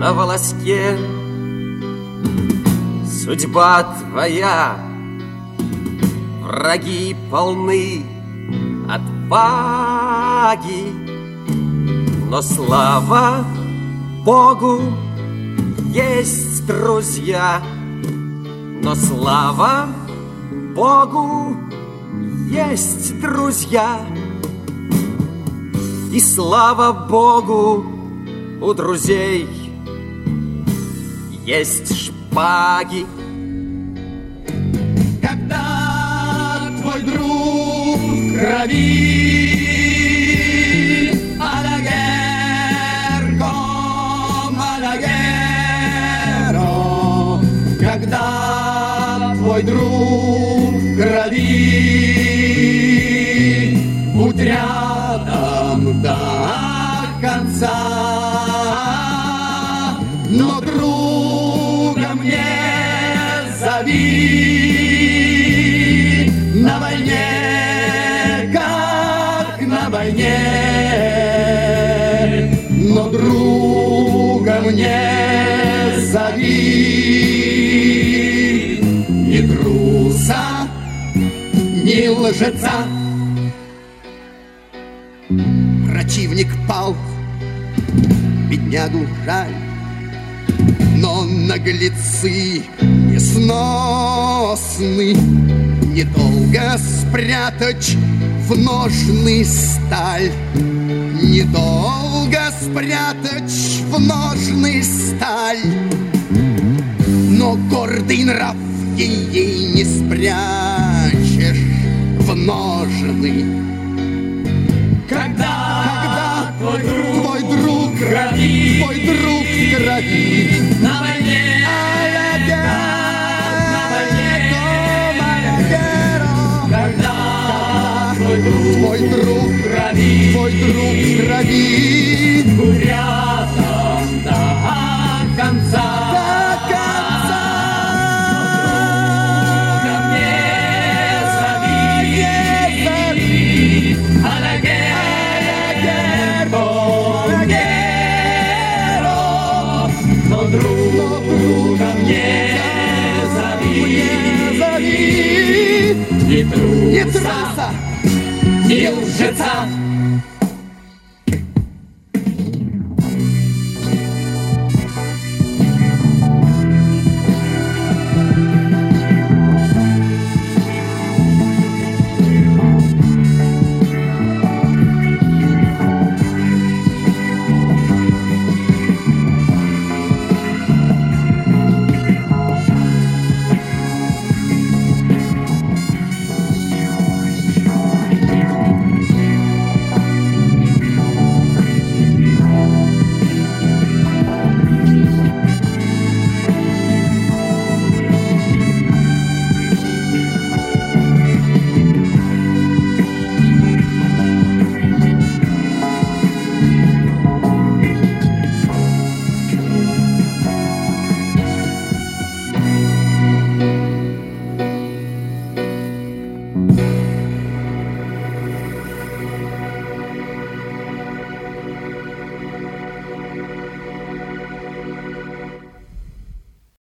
на волоске. Судьба твоя, враги полны отваги, но слава Богу, есть друзья. Но слава Богу, есть друзья. И слава Богу, у друзей есть шпаги. Когда твой друг в крови, когда твой друг в крови, будь рядом до конца, но друга мне зови. На войне, как на войне, но друга мне зови. Ни труса, ни лжеца. Противник пал, беднягу жаль, но наглецы несносны. Недолго спрятать в ножны сталь, недолго спрятать в ножны сталь, но гордый нрав ей не спрячешь в ножны. Когда твой друг в крови, на войне, когда твой друг в крови, будь рядом до конца. Друга мне зови. Ни труса, ни лжеца.